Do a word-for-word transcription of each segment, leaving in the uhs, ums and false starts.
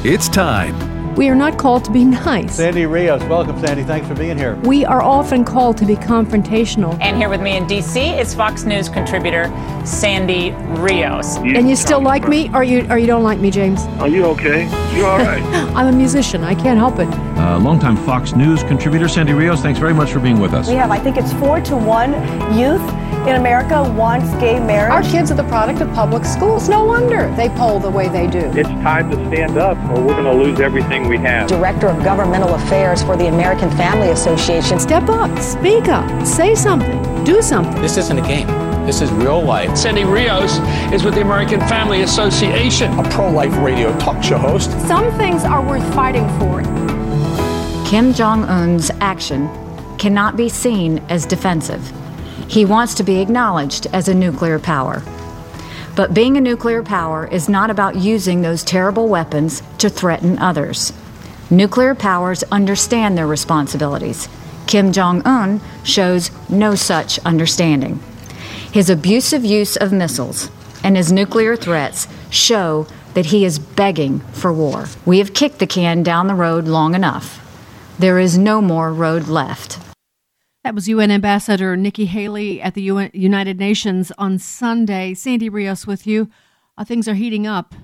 It's time. We are not called to be nice. Sandy Rios, welcome, Sandy. Thanks for being here. We are often called to be confrontational. And here with me in D C is Fox News contributor Sandy Rios. You and you still like me, or you or you don't like me, James? Are you okay? You all right? I'm a musician. I can't help it. Uh, longtime Fox News contributor Sandy Rios, thanks very much for being with us. We have, I think it's four to one youth in America wants gay marriage. Our kids are the product of public schools. No wonder they poll the way they do. It's time to stand up or we're going to lose everything we have. Director of Governmental Affairs for the American Family Association. Step up, speak up, say something, do something. This isn't a game. This is real life. Sandy Rios is with the American Family Association. A pro-life radio talk show host. Some things are worth fighting for. Kim Jong-un's action cannot be seen as defensive. He wants to be acknowledged as a nuclear power. But being a nuclear power is not about using those terrible weapons to threaten others. Nuclear powers understand their responsibilities. Kim Jong-un shows no such understanding. His abusive use of missiles and his nuclear threats show that he is begging for war. We have kicked the can down the road long enough. There is no more road left. That was U N Ambassador Nikki Haley at the U N United Nations on Sunday. Sandy Rios with you. Uh, things are heating up,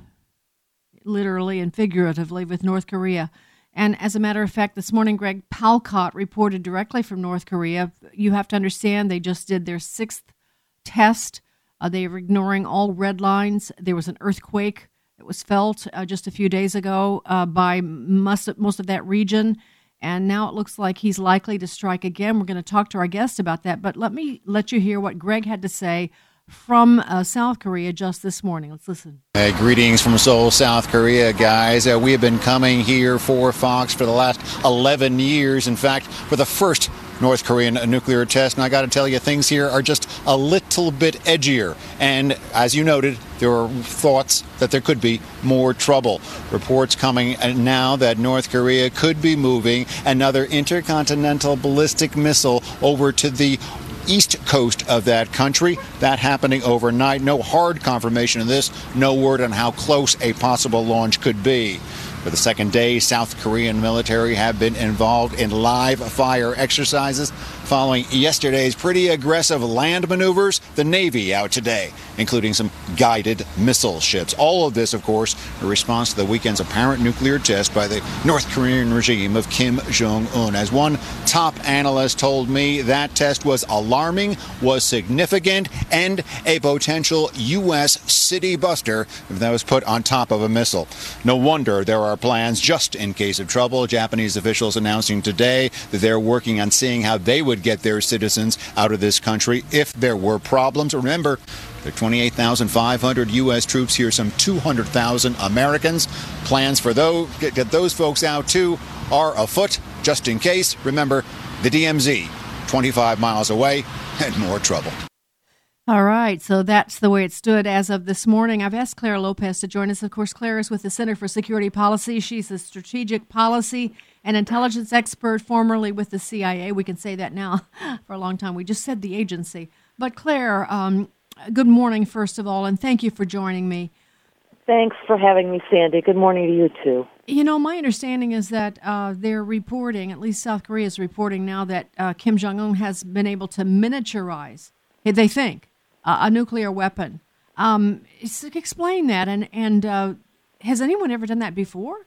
literally and figuratively, with North Korea. And as a matter of fact, this morning, Greg Palcott reported directly from North Korea. You have to understand, they just did their sixth test. Uh, they were ignoring all red lines. There was an earthquake that was felt uh, just a few days ago uh, by most, most of that region. And now it looks like he's likely to strike again. We're going to talk to our guest about that. But let me let you hear what Greg had to say from uh, South Korea just this morning. Let's listen. Hey, greetings from Seoul, South Korea, guys. Uh, we have been coming here for Fox for the last eleven years. In fact, for the first North Korean nuclear test. And I got to tell you, things here are just a little bit edgier. And as you noted, there are thoughts that there could be more trouble. Reports coming now that North Korea could be moving another intercontinental ballistic missile over to the east coast of that country. That happening overnight. No hard confirmation of this. No word on how close a possible launch could be. For the second day, South Korean military have been involved in live fire exercises following yesterday's pretty aggressive land maneuvers. The Navy out today, including some guided missile ships. All of this, of course, in response to the weekend's apparent nuclear test by the North Korean regime of Kim Jong-un. As one top analyst told me, that test was alarming, was significant, and a potential U S city buster if that was put on top of a missile. No wonder there are plans just in case of trouble. Japanese officials announcing today that they're working on seeing how they would get their citizens out of this country if there were problems. Remember, there are twenty-eight thousand five hundred U S troops here, some two hundred thousand Americans. Plans for those, get, get those folks out too are afoot, just in case. Remember, the D M Z, twenty-five miles away, and more trouble. All right, so that's the way it stood as of this morning. I've asked Clara Lopez to join us. Of course, Clara is with the Center for Security Policy. She's a strategic policy and intelligence expert, formerly with the C I A. We can say that now for a long time. We just said the agency. But Claire, um, good morning, first of all, and thank you for joining me. Thanks for having me, Sandy. Good morning to you, too. You know, my understanding is that uh, they're reporting, at least South Korea is reporting now, that uh, Kim Jong-un has been able to miniaturize, they think, Uh, a nuclear weapon. Um, explain that, and, and uh, has anyone ever done that before?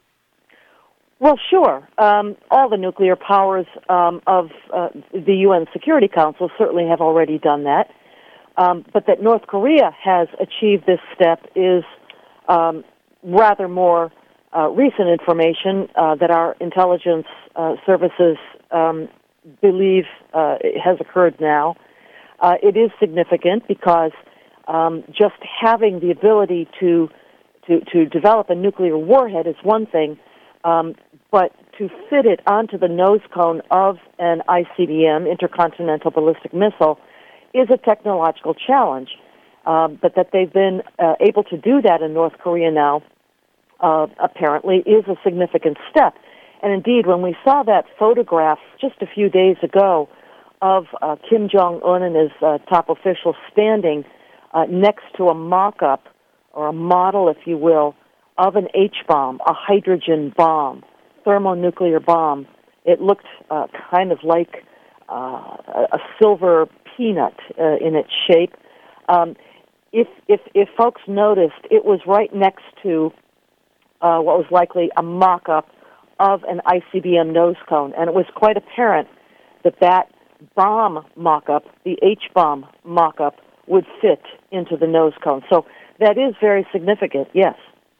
Well, sure. Um, all the nuclear powers um, of uh, the U N Security Council certainly have already done that. Um, but that North Korea has achieved this step is um, rather more uh, recent information uh, that our intelligence uh, services um, believe uh, has occurred now. Uh, it is significant because um, just having the ability to, to to develop a nuclear warhead is one thing, um, but to fit it onto the nose cone of an I C B M, intercontinental ballistic missile, is a technological challenge. Um, but that they've been uh, able to do that in North Korea now, uh, apparently, is a significant step. And indeed, when we saw that photograph just a few days ago of uh, Kim Jong-un and his uh, top officials standing uh, next to a mock-up, or a model, if you will, of an H-bomb, a hydrogen bomb, thermonuclear bomb. It looked uh, kind of like uh, a silver peanut uh, in its shape. Um, if, if, if folks noticed, it was right next to uh, what was likely a mock-up of an I C B M nose cone, and it was quite apparent that that bomb mock-up, the H-bomb mock-up, would fit into the nose cone. So that is very significant, yes.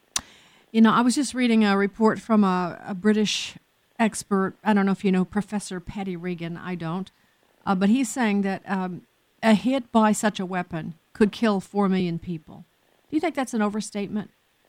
You know, I was just reading a report from a, a British expert. I don't know if you know Professor Paddy Regan. I don't. Uh, but he's saying that um, a hit by such a weapon could kill four million people. Do you think that's an overstatement?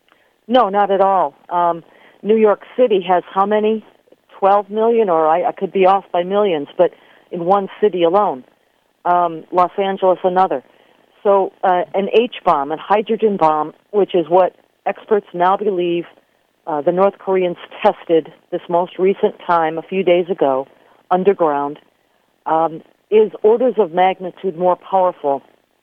No, not at all. Um, New York City has how many? twelve million, or I, I could be off by millions, but in one city alone. Um, Los Angeles, another. So uh, an H-bomb, a hydrogen bomb, which is what experts now believe uh, the North Koreans tested this most recent time, a few days ago, underground, um, is orders of magnitude more powerful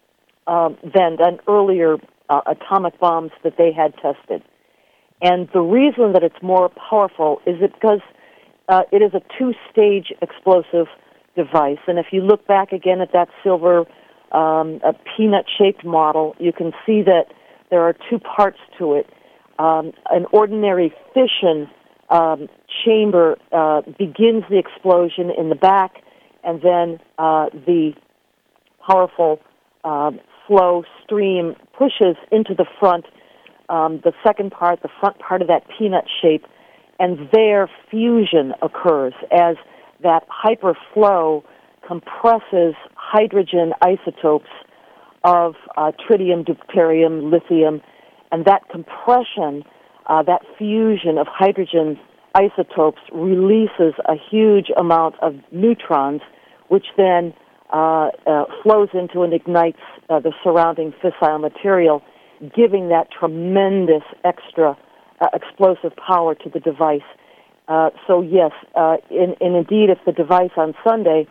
um, than, than earlier uh, atomic bombs that they had tested. And the reason that it's more powerful is it because uh, it is a two-stage explosive device. And if you look back again at that silver um, a peanut-shaped model, you can see that there are two parts to it. Um, an ordinary fission um, chamber uh, begins the explosion in the back, and then uh, the powerful uh, flow stream pushes into the front, um, the second part, the front part of that peanut shape, and there fusion occurs as that hyperflow compresses hydrogen isotopes of uh, tritium, deuterium, lithium, and that compression, uh, that fusion of hydrogen isotopes releases a huge amount of neutrons, which then uh, uh, flows into and ignites uh, the surrounding fissile material, giving that tremendous extra uh, explosive power to the device. Uh, so yes, uh, in, and indeed, if the device on Sunday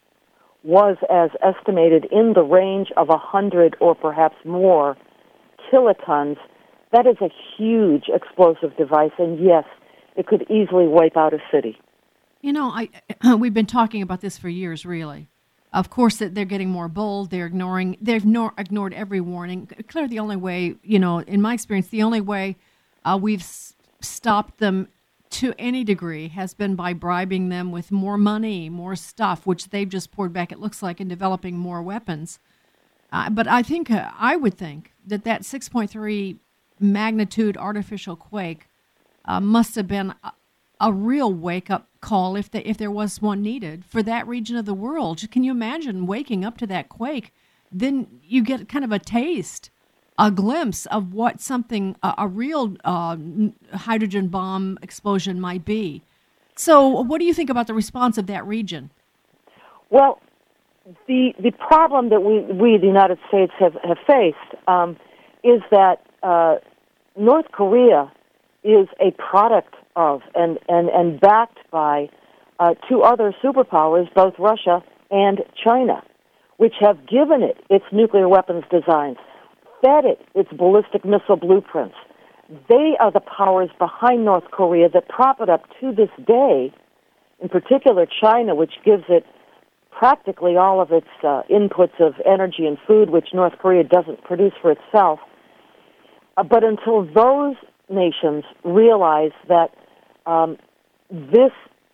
was as estimated in the range of one hundred or perhaps more kilotons, that is a huge explosive device, and yes, it could easily wipe out a city. You know, I we've been talking about this for years, really. Of course, that they're getting more bold. They're ignoring. They've nor, ignored every warning. Clearly, the only way, you know, in my experience, the only way uh, we've s- stopped them to any degree has been by bribing them with more money, more stuff, which they've just poured back, it looks like, in developing more weapons. Uh, but I think, uh, I would think that that six point three magnitude artificial quake uh, must have been a, a real wake-up call, if, the, if there was one needed, for that region of the world. Can you imagine waking up to that quake? Then you get kind of a taste, a glimpse of what something, a, a real uh, hydrogen bomb explosion might be. So what do you think about the response of that region? Well, the the problem that we, we the United States, have, have faced um, is that uh, North Korea is a product of and, and, and backed by uh, two other superpowers, both Russia and China, which have given it its nuclear weapons designs, fed it its ballistic missile blueprints. They are the powers behind North Korea that prop it up to this day, in particular China, which gives it practically all of its uh, inputs of energy and food, which North Korea doesn't produce for itself. Uh, but until those nations realize that um, this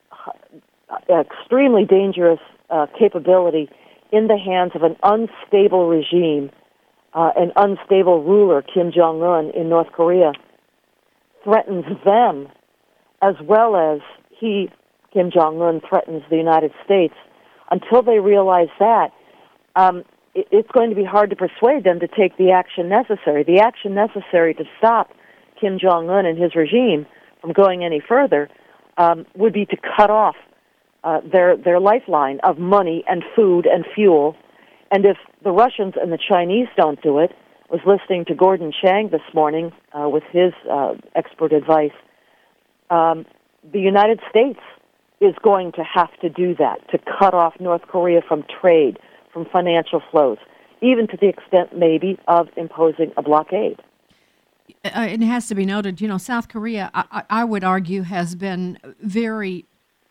uh, extremely dangerous uh, capability in the hands of an unstable regime, uh, an unstable ruler, Kim Jong-un in North Korea, threatens them as well as he, Kim Jong-un, threatens the United States. Until they realize that, um, it, it's going to be hard to persuade them to take the action necessary. The action necessary to stop Kim Jong-un and his regime from going any further um, would be to cut off uh, their their lifeline of money and food and fuel. And if the Russians and the Chinese don't do it, I was listening to Gordon Chang this morning uh, with his uh, expert advice, um, the United States is going to have to do that, to cut off North Korea from trade, from financial flows, even to the extent maybe of imposing a blockade. Uh, it has to be noted, you know, South Korea, I, I would argue, has been very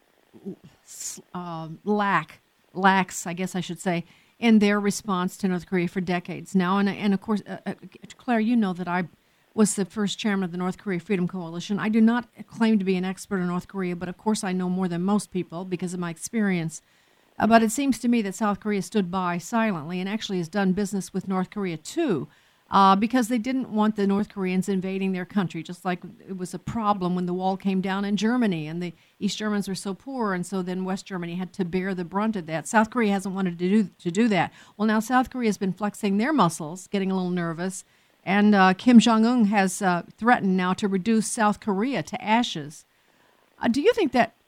uh, lack, lax, I guess I should say, in their response to North Korea for decades now. And, and of course, uh, uh, Claire, you know that I was the first chairman of the North Korea Freedom Coalition. I do not claim to be an expert in North Korea, but of course I know more than most people because of my experience. Uh, but it seems to me that South Korea stood by silently and actually has done business with North Korea, too, uh, because they didn't want the North Koreans invading their country, just like it was a problem when the wall came down in Germany and the East Germans were so poor, and so then West Germany had to bear the brunt of that. South Korea hasn't wanted to do, to do that. Well, now South Korea has been flexing their muscles, getting a little nervous, and uh, Kim Jong-un has uh, threatened now to reduce South Korea to ashes. Uh, do you think that...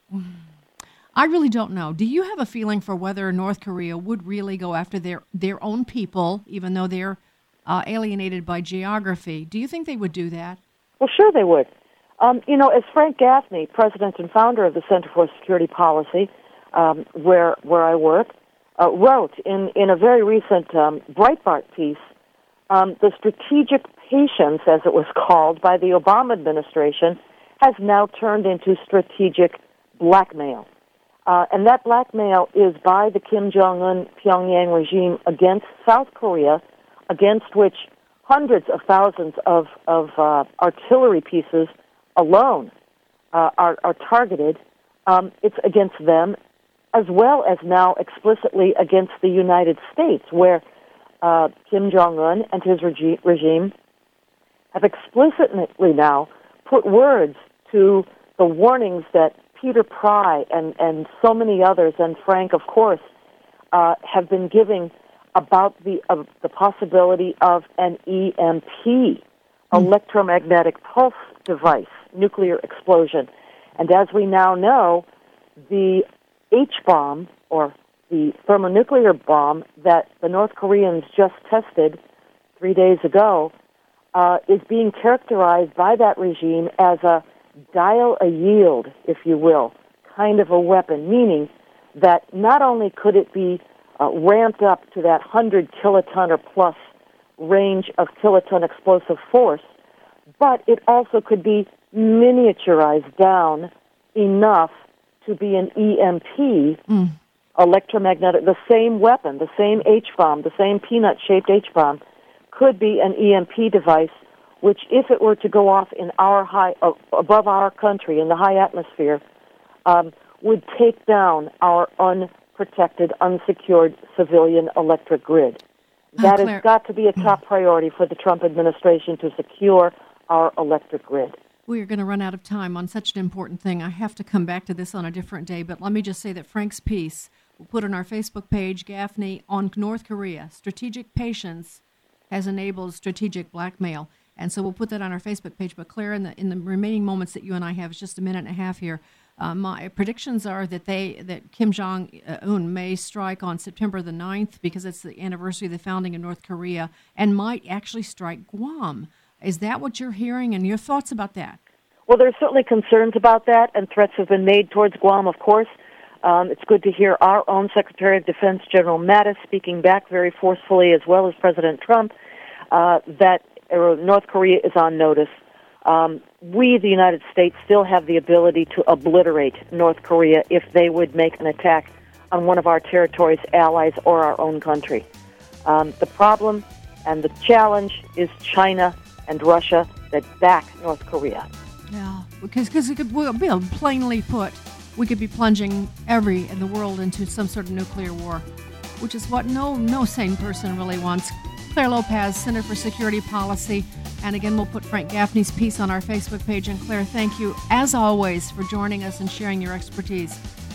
I really don't know. Do you have a feeling for whether North Korea would really go after their, their own people, even though they're uh, alienated by geography? Do you think they would do that? Well, sure they would. Um, you know, as Frank Gaffney, president and founder of the Center for Security Policy, um, where where I work, uh, wrote in, in a very recent um, Breitbart piece, um, the strategic patience, as it was called, by the Obama administration has now turned into strategic blackmail. Uh, and that blackmail is by the Kim Jong-un Pyongyang regime against South Korea, against which hundreds of thousands of, of uh, artillery pieces alone uh, are, are targeted. Um, it's against them, as well as now explicitly against the United States, where uh, Kim Jong-un and his regi- regime have explicitly now put words to the warnings that Peter Pry and, and so many others, and Frank, of course, uh, have been giving about the uh, the possibility of an E M P, electromagnetic pulse device, nuclear explosion. And as we now know, the H-bomb, or the thermonuclear bomb that the North Koreans just tested three days ago, uh, is being characterized by that regime as a dial-a-yield, if you will, kind of a weapon, meaning that not only could it be uh, ramped up to that one hundred kiloton or plus range of kiloton explosive force, but it also could be miniaturized down enough to be an E M P, mm. electromagnetic, the same weapon, the same H-bomb, the same peanut-shaped H-bomb, could be an E M P device, which, if it were to go off in our high, uh, above our country, in the high atmosphere, um, would take down our unprotected, unsecured civilian electric grid. That has got to be a top priority for the Trump administration, to secure our electric grid. We are going to run out of time on such an important thing. I have to come back to this on a different day, but let me just say that Frank's piece, we'll put on our Facebook page, Gaffney, on North Korea. Strategic patience has enabled strategic blackmail. And so we'll put that on our Facebook page. But Claire, in the in the remaining moments that you and I have, it's just a minute and a half here. Uh, my predictions are that they that Kim Jong-un may strike on September the ninth, because it's the anniversary of the founding of North Korea, and might actually strike Guam. Is that what you're hearing, and your thoughts about that? Well, there's certainly concerns about that, and threats have been made towards Guam, of course. Um, it's good to hear our own Secretary of Defense, General Mattis, speaking back very forcefully, as well as President Trump, uh, that North Korea is on notice. Um, we, the United States, still have the ability to obliterate North Korea if they would make an attack on one of our territories, allies, or our own country. Um, the problem and the challenge is China and Russia that back North Korea. Yeah, because because it could, well, plainly put, we could be plunging every in the world into some sort of nuclear war, which is what no no sane person really wants. Claire Lopez, Center for Security Policy. And again, we'll put Frank Gaffney's piece on our Facebook page. And Claire, thank you, as always, for joining us and sharing your expertise.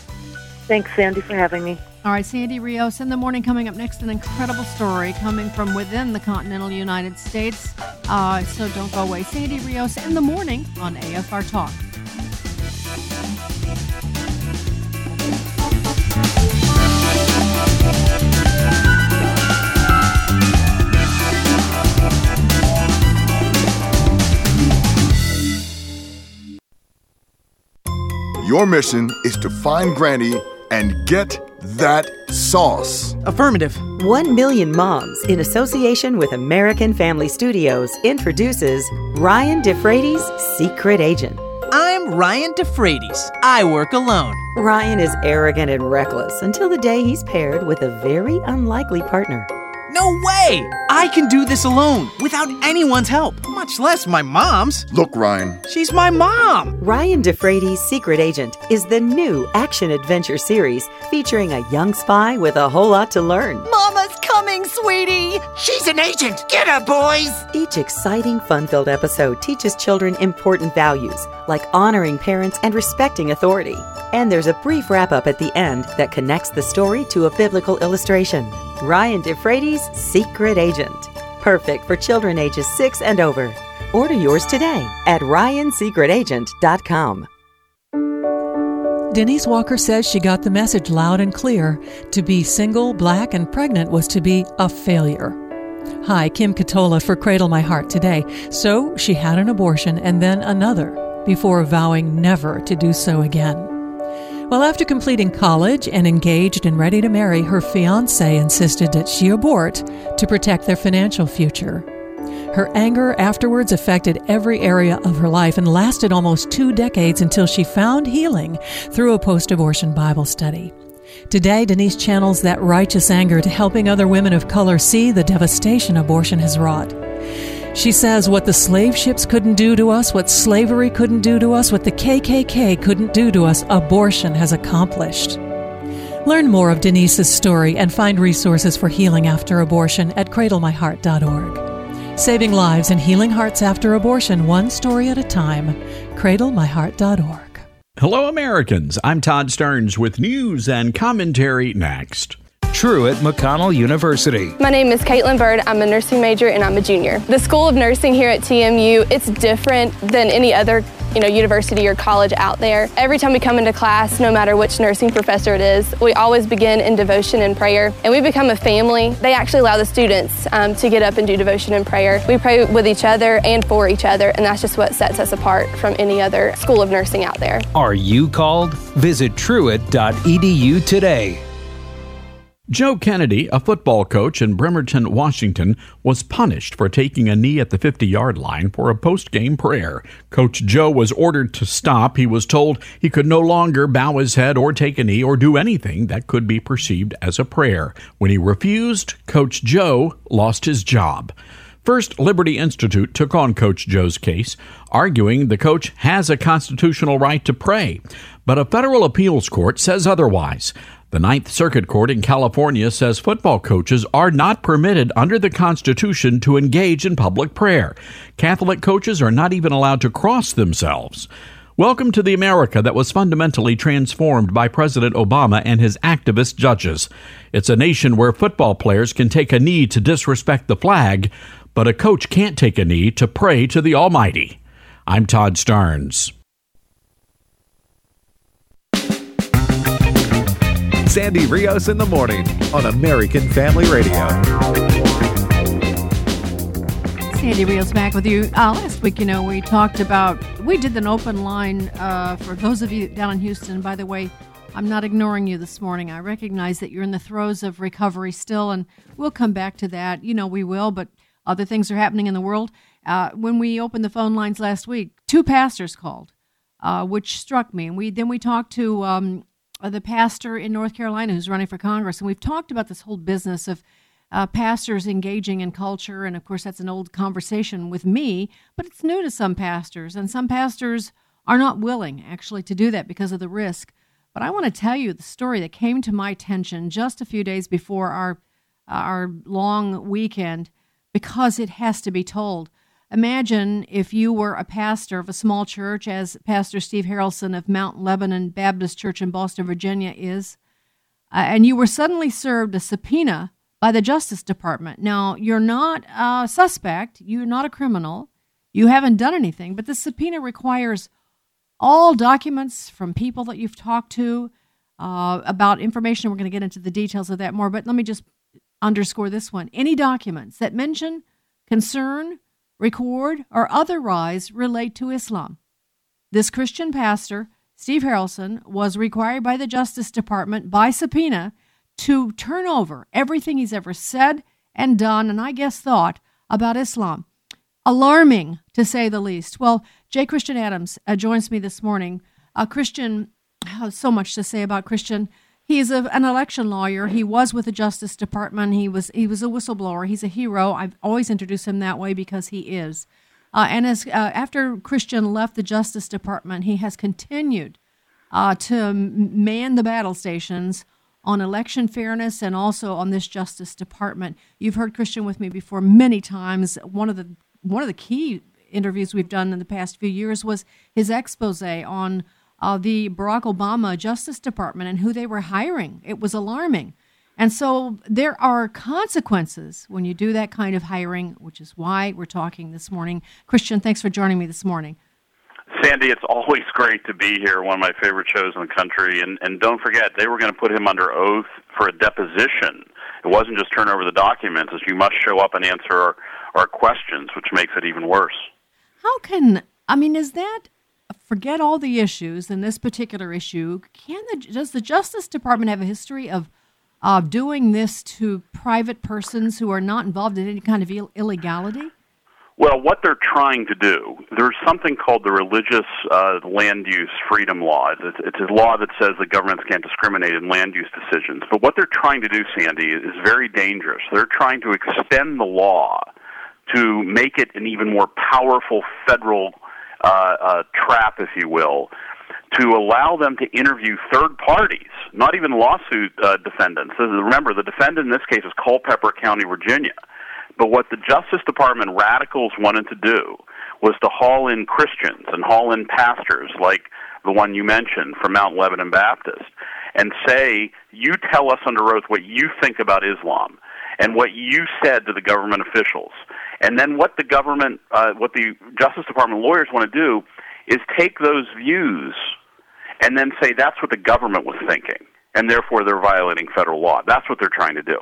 Thanks, Sandy, for having me. All right, Sandy Rios in the morning. Coming up next, an incredible story coming from within the continental United States. Uh, so don't go away. Sandy Rios in the morning on A F R Talk. Your mission is to find Granny and get that sauce? Affirmative. One Million Moms, in association with American Family Studios, introduces Ryan DeFrady's Secret Agent. I'm Ryan DeFrady's. I work alone. Ryan is arrogant and reckless until the day he's paired with a very unlikely partner. No way! I can do this alone, without anyone's help, much less my mom's. Look, Ryan. She's my mom! Ryan DeFrady's Secret Agent is the new action-adventure series featuring a young spy with a whole lot to learn. Mama's coming, sweetie! She's an agent! Get her, boys! Each exciting, fun-filled episode teaches children important values, like honoring parents and respecting authority. And there's a brief wrap-up at the end that connects the story to a biblical illustration. Ryan DeFrady's Secret Agent. Perfect for children ages six and over. Order yours today at ryan secret agent dot com. Denise Walker says she got the message loud and clear. To be single, black, and pregnant was to be a failure. Hi, Kim Katola for Cradle My Heart today. So she had an abortion and then another before vowing never to do so again. Well, after completing college and engaged and ready to marry, her fiancé insisted that she abort to protect their financial future. Her anger afterwards affected every area of her life and lasted almost two decades until she found healing through a post-abortion Bible study. Today, Denise channels that righteous anger to helping other women of color see the devastation abortion has wrought. She says what the slave ships couldn't do to us, what slavery couldn't do to us, what the K K K couldn't do to us, abortion has accomplished. Learn more of Denise's story and find resources for healing after abortion at cradle my heart dot org. Saving lives and healing hearts after abortion, one story at a time. cradle my heart dot org. Hello, Americans. I'm Todd Stearns with news and commentary next. Truett McConnell University. My name is Caitlin Bird. I'm a nursing major and I'm a junior. The School of Nursing here at T M U, it's different than any other you know, university or college out there. Every time we come into class, no matter which nursing professor it is, we always begin in devotion and prayer, and we become a family. They actually allow the students um, to get up and do devotion and prayer. We pray with each other and for each other, and that's just what sets us apart from any other school of nursing out there. Are you called? Visit truett dot e d u today. Joe Kennedy, a football coach in Bremerton, Washington, was punished for taking a knee at the fifty-yard line for a post-game prayer. Coach Joe was ordered to stop. He was told he could no longer bow his head or take a knee or do anything that could be perceived as a prayer. When he refused, Coach Joe lost his job. First Liberty Institute took on Coach Joe's case, arguing the coach has a constitutional right to pray. But a federal appeals court says otherwise. The Ninth Circuit Court in California says football coaches are not permitted under the Constitution to engage in public prayer. Catholic coaches are not even allowed to cross themselves. Welcome to the America that was fundamentally transformed by President Obama and his activist judges. It's a nation where football players can take a knee to disrespect the flag, but a coach can't take a knee to pray to the Almighty. I'm Todd Stearns. Sandy Rios in the morning on American Family Radio. Sandy Rios back with you. Uh, last week, you know, we talked about, we did an open line uh, for those of you down in Houston. By the way, I'm not ignoring you this morning. I recognize that you're in the throes of recovery still, and we'll come back to that. You know, we will, but other things are happening in the world. Uh, when we opened the phone lines last week, two pastors called, uh, which struck me. And we then we talked to um, the pastor in North Carolina who's running for Congress, and we've talked about this whole business of uh, pastors engaging in culture, and of course that's an old conversation with me, but it's new to some pastors, and some pastors are not willing actually to do that because of the risk. But I want to tell you the story that came to my attention just a few days before our our long weekend, because it has to be told. Imagine if you were a pastor of a small church, as Pastor Steve Harrelson of Mount Lebanon Baptist Church in Boston, Virginia is, uh, and you were suddenly served a subpoena by the Justice Department. Now, you're not a suspect, you're not a criminal, you haven't done anything, but the subpoena requires all documents from people that you've talked to uh, about information. We're going to get into the details of that more, but let me just underscore this one. Any documents that mention, concern, record, or otherwise relate to Islam. This Christian pastor Steve Harrelson was required by the Justice Department by subpoena to turn over everything he's ever said and done, and I guess thought, about Islam. Alarming, to say the least. Well, J. Christian Adams uh, joins me this morning. A Christian has so much to say about Christian. He's a, an election lawyer. He was with the Justice Department. He was he was a whistleblower. He's a hero. I've always introduced him that way because he is. Uh, and as uh, after Christian left the Justice Department, he has continued uh, to man the battle stations on election fairness and also on this Justice Department. You've heard Christian with me before many times. One of the one of the key interviews we've done in the past few years was his expose on uh, the Barack Obama Justice Department and who they were hiring. It was alarming. And so there are consequences when you do that kind of hiring, which is why we're talking this morning. Christian, thanks for joining me this morning. Sandy, it's always great to be here, one of my favorite shows in the country. And, and don't forget, they were going to put him under oath for a deposition. It wasn't just turn over the documents. It's you must show up and answer our, our questions, which makes it even worse. How can, I mean, is that, forget all the issues in this particular issue, can the, does the Justice Department have a history of of doing this to private persons who are not involved in any kind of Ill- illegality? Well, what they're trying to do, there's something called the Religious uh, Land Use Freedom Law. It's, it's a law that says that governments can't discriminate in land use decisions. But what they're trying to do, Sandy, is very dangerous. They're trying to extend the law to make it an even more powerful federal uh, uh, trap, if you will, to allow them to interview third parties, not even lawsuit uh, defendants. Remember, the defendant in this case is Culpeper County, Virginia. But what the Justice Department radicals wanted to do was to haul in Christians and haul in pastors like the one you mentioned from Mount Lebanon Baptist and say, you tell us under oath what you think about Islam and what you said to the government officials. And then what the government, uh, what the Justice Department lawyers want to do is take those views and then say that's what the government was thinking, and therefore they're violating federal law. That's what they're trying to do.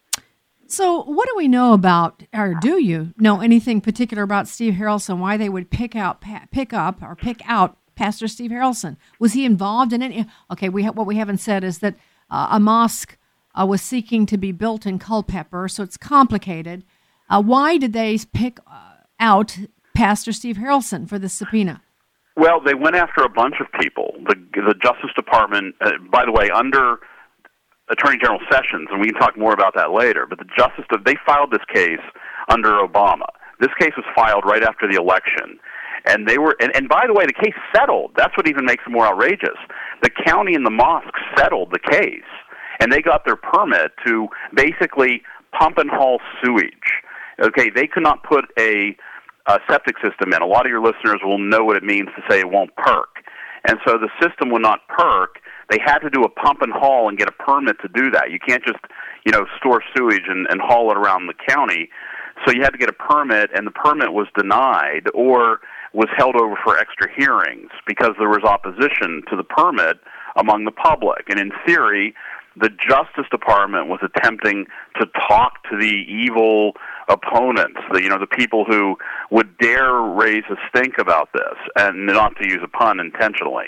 So what do we know about, or do you know anything particular about Steve Harrelson, why they would pick out, pick up or pick out Pastor Steve Harrelson? Was he involved in any? Okay, we ha- what we haven't said is that uh, a mosque uh, was seeking to be built in Culpeper, so it's complicated. Uh, why did they pick uh, out Pastor Steve Harrelson for this subpoena? Well, they went after a bunch of people. The, the Justice Department, uh, by the way, under Attorney General Sessions, and we can talk more about that later, but the Justice, they filed this case under Obama. This case was filed right after the election. And they were, and, and by the way, the case settled. That's what even makes it more outrageous. The county and the mosque settled the case, and they got their permit to basically pump and haul sewage. Okay, they could not put a Uh, septic system in. A lot of your listeners will know what it means to say it won't perk. And so the system would not perk. They had to do a pump and haul and get a permit to do that. You can't just, you know, store sewage and, and haul it around the county. So you had to get a permit, and the permit was denied or was held over for extra hearings because there was opposition to the permit among the public. And in theory, the Justice Department was attempting to talk to the evil opponents, the, you know, the people who would dare raise a stink about this, and not to use a pun intentionally.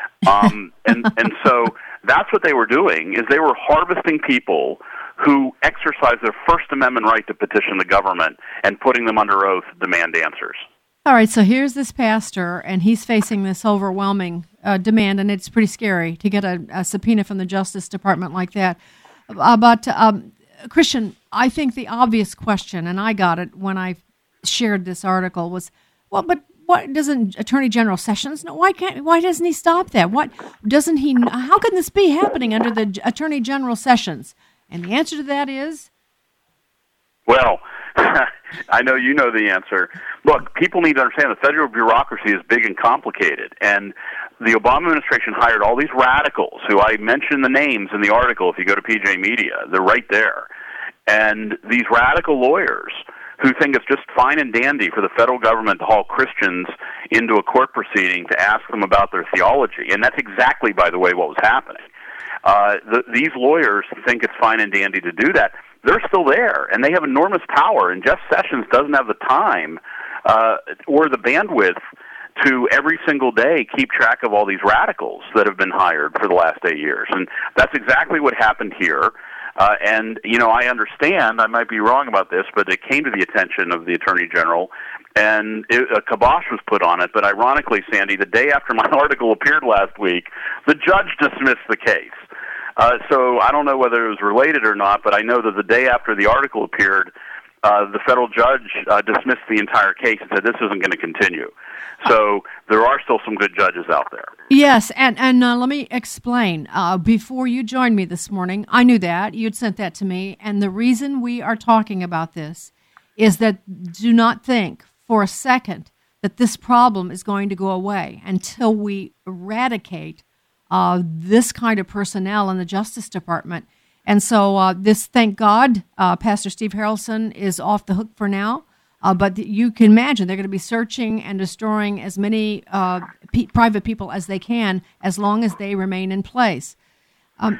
Um, and, and so that's what they were doing, is they were harvesting people who exercised their First Amendment right to petition the government and putting them under oath to demand answers. All right, so here's this pastor, and he's facing this overwhelming uh, demand, and it's pretty scary to get a, a subpoena from the Justice Department like that. Uh, but, um, Christian, I think the obvious question, and I got it when I shared this article, was, well, but what doesn't Attorney General Sessions know? Why can't? Why doesn't he stop that? What doesn't he? How can this be happening under the Attorney General Sessions? And the answer to that is, well, I know you know the answer. Look, people need to understand the federal bureaucracy is big and complicated, and the Obama administration hired all these radicals who I mentioned the names in the article. If you go to P J Media, they're right there. And these radical lawyers who think it's just fine and dandy for the federal government to haul Christians into a court proceeding to ask them about their theology. And that's exactly, by the way, what was happening. Uh, the, these lawyers think it's fine and dandy to do that. They're still there, and they have enormous power, and Jeff Sessions doesn't have the time uh, or the bandwidth to every single day keep track of all these radicals that have been hired for the last eight years. And that's exactly what happened here. Uh, and, you know, I understand, I might be wrong about this, but it came to the attention of the Attorney General, and it, a kibosh was put on it. But ironically, Sandy, the day after my article appeared last week, the judge dismissed the case. Uh, so I don't know whether it was related or not, but I know that the day after the article appeared, uh, the federal judge uh, dismissed the entire case and said this isn't going to continue. So there are still some good judges out there. Yes, and, and uh, let me explain. Uh, before you joined me this morning, I knew that. You'd sent that to me. And the reason we are talking about this is that do not think for a second that this problem is going to go away until we eradicate uh, this kind of personnel in the Justice Department. And so uh, this, thank God, uh, Pastor Steve Harrelson is off the hook for now. Uh, but you can imagine they're going to be searching and destroying as many uh, p- private people as they can as long as they remain in place. Um,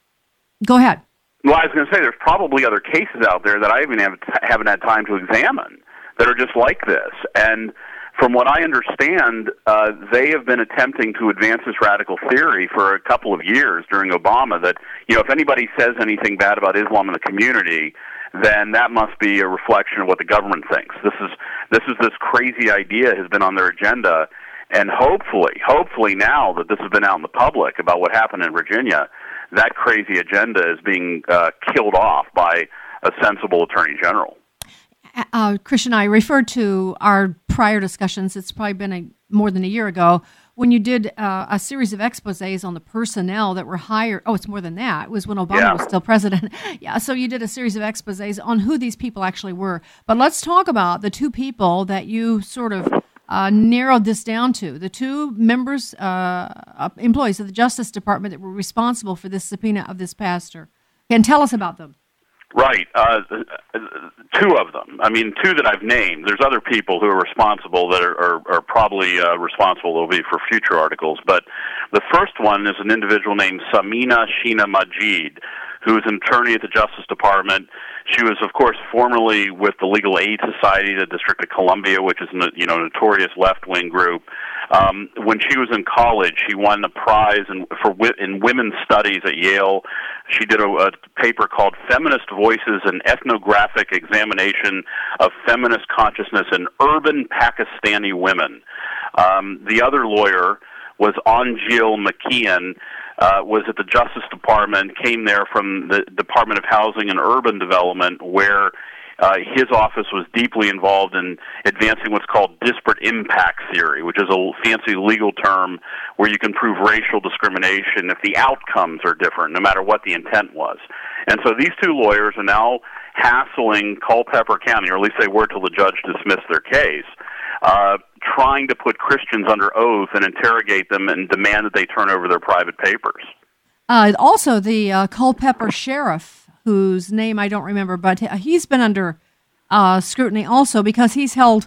go ahead. Well, I was going to say there's probably other cases out there that I even have, haven't had time to examine that are just like this. And from what I understand, uh, they have been attempting to advance this radical theory for a couple of years during Obama that, you know, if anybody says anything bad about Islam in the community, then that must be a reflection of what the government thinks. This is this is this crazy idea has been on their agenda, and hopefully, hopefully now that this has been out in the public about what happened in Virginia, that crazy agenda is being uh, killed off by a sensible attorney general. Uh, Christian, I referred to our prior discussions. It's probably been a, more than a year ago when you did uh, a series of exposés on the personnel that were hired. Oh, it's more than that. It was when Obama yeah. was still president. Yeah, so you did a series of exposés on who these people actually were. But let's talk about the two people that you sort of uh, narrowed this down to, the two members, uh, employees of the Justice Department that were responsible for this subpoena of this pastor. And tell us about them. Right. Uh, two of them. I mean, two that I've named. There's other people who are responsible that are, are, are probably uh, responsible will be for future articles. But the first one is an individual named Samina Sheena Majid, who is an attorney at the Justice Department. She was, of course, formerly with the Legal Aid Society, the District of Columbia, which is a you know notorious left-wing group. Um, when she was in college, she won a prize in, for in women's studies at Yale. She did a, a paper called "Feminist Voices: An Ethnographic Examination of Feminist Consciousness in Urban Pakistani Women." Um, the other lawyer was Anjil McKeon. Uh, was at the Justice Department, came there from the Department of Housing and Urban Development, where uh, his office was deeply involved in advancing what's called disparate impact theory, which is a fancy legal term where you can prove racial discrimination if the outcomes are different, no matter what the intent was. And so these two lawyers are now hassling Culpeper County, or at least they were till the judge dismissed their case, uh, trying to put Christians under oath and interrogate them and demand that they turn over their private papers. Uh, also, the uh, Culpeper sheriff, whose name I don't remember, but he's been under uh, scrutiny also because he's held,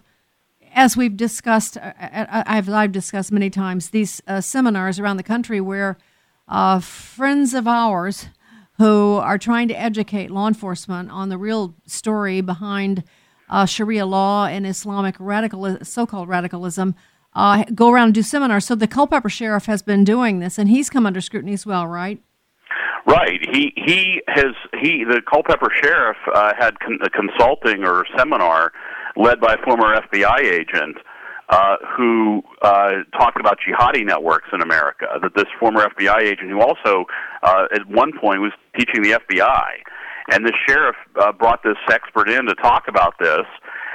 as we've discussed, uh, I've, I've discussed many times, these uh, seminars around the country where uh, friends of ours who are trying to educate law enforcement on the real story behind Uh, Sharia law and Islamic radical, so-called radicalism, uh, go around and do seminars. So the Culpeper sheriff has been doing this, and he's come under scrutiny as well, right? Right. He he has he the Culpeper sheriff uh, had con- a consulting or seminar led by a former F B I agent uh, who uh, talked about jihadi networks in America. That this former F B I agent, who also uh, at one point was teaching the F B I. And the sheriff uh, brought this expert in to talk about this,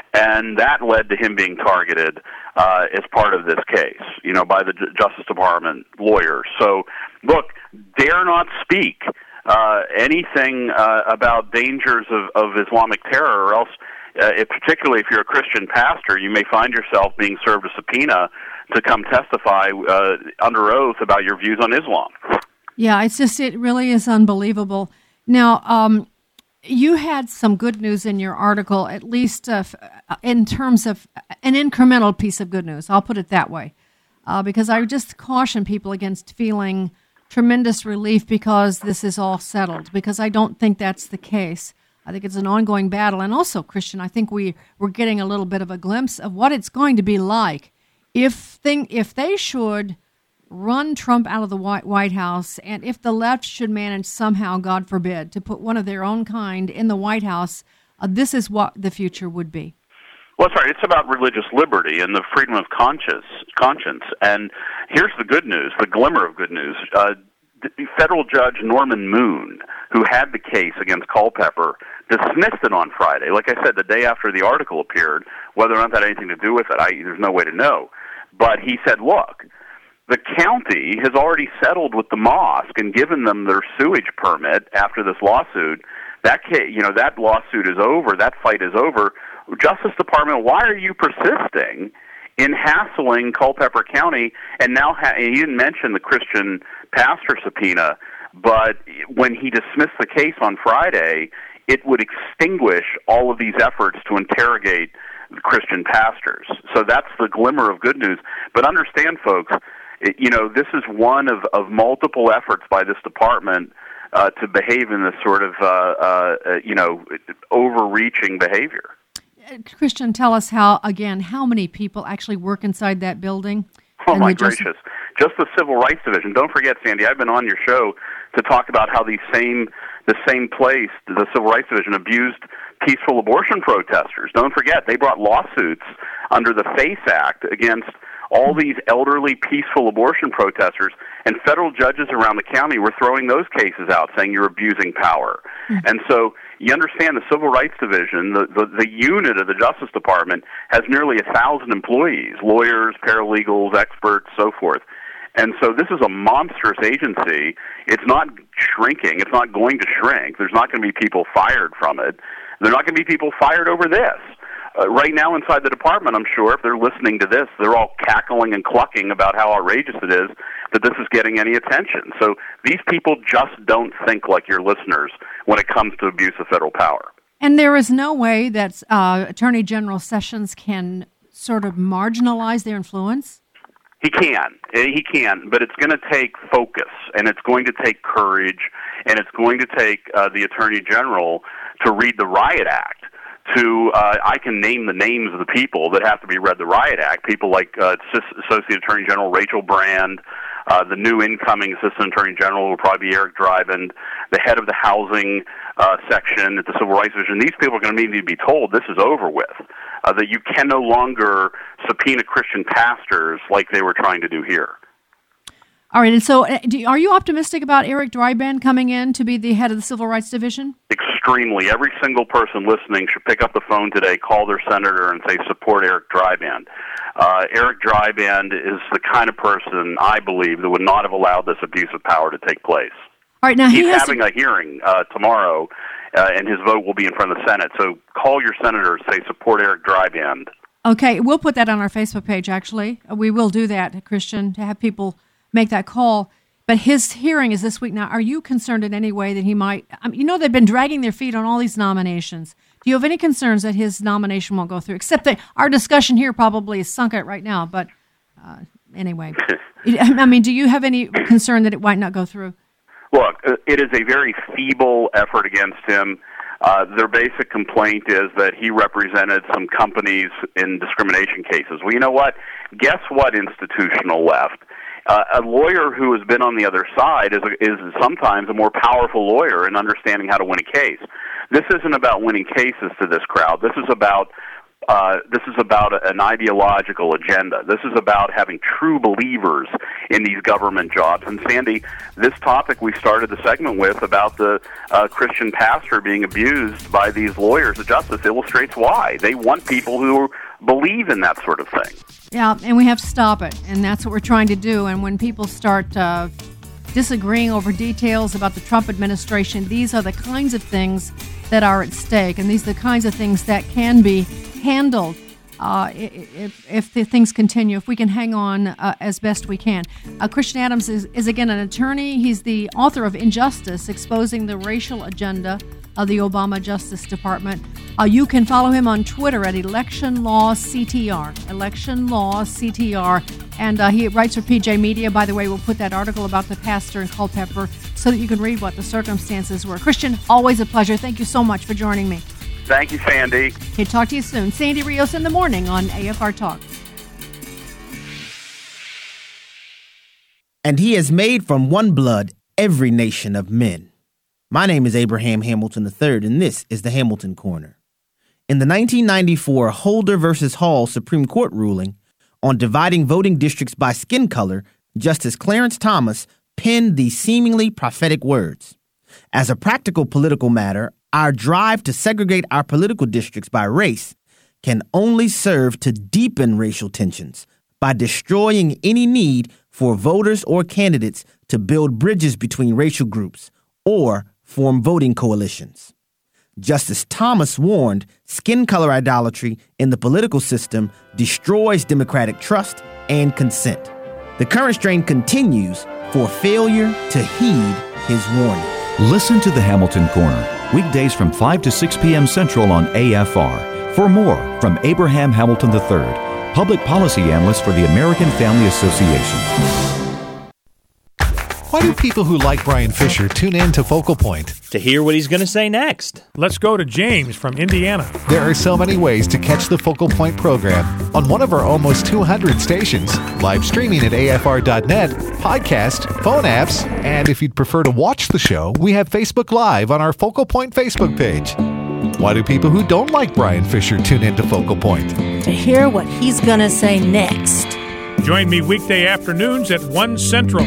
and that led to him being targeted uh, as part of this case, you know, by the J- Justice Department lawyers. So, look, dare not speak uh, anything uh, about dangers of, of Islamic terror, or else, uh, if, particularly if you're a Christian pastor, you may find yourself being served a subpoena to come testify uh, under oath about your views on Islam. Yeah, it's just, it really is unbelievable. Now, um, you had some good news in your article, at least uh, in terms of an incremental piece of good news. I'll put it that way, uh, because I just caution people against feeling tremendous relief because this is all settled, because I don't think that's the case. I think it's an ongoing battle. And also, Christian, I think we, we're getting a little bit of a glimpse of what it's going to be like If thing, if they should run Trump out of the White, White House, and if the left should manage somehow, God forbid, to put one of their own kind in the White House, uh, this is what the future would be. Well, that's right. It's about religious liberty and the freedom of conscience. conscience. And here's the good news, the glimmer of good news. Uh, Federal Judge Norman Moon, who had the case against Culpepper, dismissed it on Friday. Like I said, the day after the article appeared, whether or not that had anything to do with it, I, there's no way to know. But he said, look, the county has already settled with the mosque and given them their sewage permit after this lawsuit. That case, you know, that lawsuit is over. That fight is over. Justice Department, why are you persisting in hassling Culpeper County? And now ha- he didn't mention the Christian pastor subpoena, but when he dismissed the case on Friday, it would extinguish all of these efforts to interrogate the Christian pastors. So that's the glimmer of good news. But understand, folks, it, you know, this is one of, of multiple efforts by this department uh, to behave in this sort of, uh, uh, you know, overreaching behavior. Christian, tell us how, again, how many people actually work inside that building? Oh, my gracious. Just... just the Civil Rights Division. Don't forget, Sandy, I've been on your show to talk about how these same, the same place, the Civil Rights Division, abused peaceful abortion protesters. Don't forget, they brought lawsuits under the FACE Act against all these elderly, peaceful abortion protesters, and federal judges around the county were throwing those cases out, saying you're abusing power. Mm-hmm. And so you understand the Civil Rights Division, the, the, the unit of the Justice Department, has nearly a thousand employees, lawyers, paralegals, experts, so forth. And so this is a monstrous agency. It's not shrinking. It's not going to shrink. There's not going to be people fired from it. There are not going to be people fired over this. Uh, right now inside the department, I'm sure, if they're listening to this, they're all cackling and clucking about how outrageous it is that this is getting any attention. So these people just don't think like your listeners when it comes to abuse of federal power. And there is no way that uh, Attorney General Sessions can sort of marginalize their influence? He can. He can, but it's going to take focus, and it's going to take courage, and it's going to take uh, the Attorney General to read the Riot Act. To uh, I can name the names of the people that have to be read the Riot Act. People like uh, Associate Attorney General Rachel Brand, uh, the new incoming Assistant Attorney General will probably be Eric Dryband, the head of the housing uh, section at the Civil Rights Division. These people are going to need to be told this is over with, uh, that you can no longer subpoena Christian pastors like they were trying to do here. All right, and so uh, do, are you optimistic about Eric Dryband coming in to be the head of the Civil Rights Division? Extremely. Every single person listening should pick up the phone today, call their senator, and say, support Eric Dryband. Uh, Eric Dryband is the kind of person, I believe, that would not have allowed this abuse of power to take place. All right, now He's he has having to... a hearing uh, tomorrow, uh, and his vote will be in front of the Senate. So call your senator and say, support Eric Dryband. Okay, we'll put that on our Facebook page, actually. We will do that, Christian, to have people make that call. But his hearing is this week now. Are you concerned in any way that he might, I mean, you know, they've been dragging their feet on all these nominations. Do you have any concerns that his nomination won't go through? Except that our discussion here probably is sunk it right now. But uh, anyway, I mean, do you have any concern that it might not go through? Look, it is a very feeble effort against him. Uh, their basic complaint is that he represented some companies in discrimination cases. Well, you know what? Guess what, institutional left? Uh, a lawyer who has been on the other side is, a, is sometimes a more powerful lawyer in understanding how to win a case. This isn't about winning cases to this crowd. This is about uh, this is about an ideological agenda. This is about having true believers in these government jobs. And Sandy, this topic we started the segment with about the uh, Christian pastor being abused by these lawyers of justice illustrates why. They want people who believe in that sort of thing. Yeah, and we have to stop it, and that's what we're trying to do. And when people start uh, disagreeing over details about the Trump administration, these are the kinds of things that are at stake, and these are the kinds of things that can be handled uh, if, if the things continue, if we can hang on uh, as best we can. Uh, Christian Adams is, is, again, an attorney. He's the author of Injustice, Exposing the Racial Agenda of the Obama Justice Department. Uh, you can follow him on Twitter at Election Law C T R, Election Law C T R, and uh, he writes for P J Media. By the way, we'll put that article about the pastor in Culpeper so that you can read what the circumstances were. Christian, always a pleasure. Thank you so much for joining me. Thank you, Sandy. Okay, talk to you soon. Sandy Rios in the morning on A F R Talk. and he has made from one blood every nation of men. My name is Abraham Hamilton the third, and this is the Hamilton Corner. In the nineteen ninety-four Holder versus Hall Supreme Court ruling on dividing voting districts by skin color, Justice Clarence Thomas penned these seemingly prophetic words. As a practical political matter, our drive to segregate our political districts by race can only serve to deepen racial tensions by destroying any need for voters or candidates to build bridges between racial groups or form voting coalitions. Justice Thomas warned skin color idolatry in the political system destroys democratic trust and consent. The current strain continues for failure to heed his warning. Listen to the Hamilton Corner, weekdays from five to six p.m. Central on A F R. For more from Abraham Hamilton the third, Public Policy Analyst for the American Family Association. Why do people who like Brian Fisher tune in to Focal Point? To hear what he's going to say next. Let's go to James from Indiana. There are so many ways to catch the Focal Point program on one of our almost two hundred stations, live streaming at A F R dot net, podcast, phone apps, and if you'd prefer to watch the show, we have Facebook Live on our Focal Point Facebook page. Why do people who don't like Brian Fisher tune into Focal Point? To hear what he's going to say next. Join me weekday afternoons at one Central.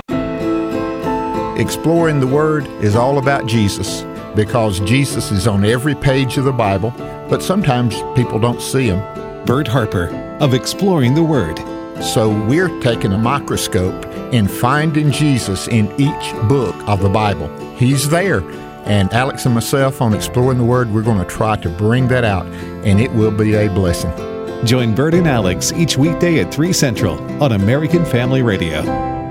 Exploring the Word is all about Jesus, because Jesus is on every page of the Bible, but sometimes people don't see him. Bert Harper of Exploring the Word. So we're taking a microscope and finding Jesus in each book of the Bible. He's there. And Alex and myself on Exploring the Word, we're going to try to bring that out, and it will be a blessing. Join Bert and Alex each weekday at three Central on American Family Radio.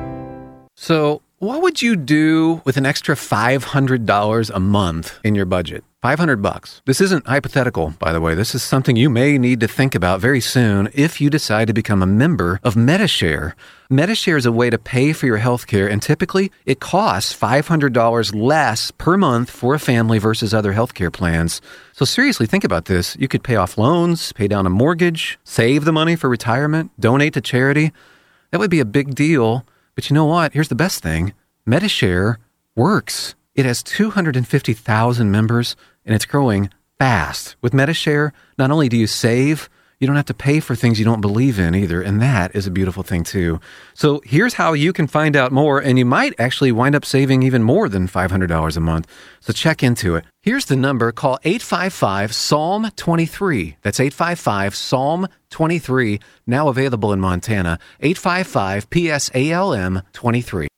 So, what would you do with an extra five hundred dollars a month in your budget? five hundred bucks. This isn't hypothetical, by the way. This is something you may need to think about very soon if you decide to become a member of Medi-Share. Medi-Share is a way to pay for your health care, and typically it costs five hundred dollars less per month for a family versus other health care plans. So seriously, think about this. You could pay off loans, pay down a mortgage, save the money for retirement, donate to charity. That would be a big deal. But you know what? Here's the best thing. Medi-Share works. It has two hundred fifty thousand members, and it's growing fast. With Medi-Share, not only do you save, you don't have to pay for things you don't believe in either, and that is a beautiful thing too. So here's how you can find out more, and you might actually wind up saving even more than five hundred dollars a month. So check into it. Here's the number. Call eight five five, S A L M twenty-three. That's eight five five, S A L M twenty-three, now available in Montana. eight five five, P S A L M twenty-three.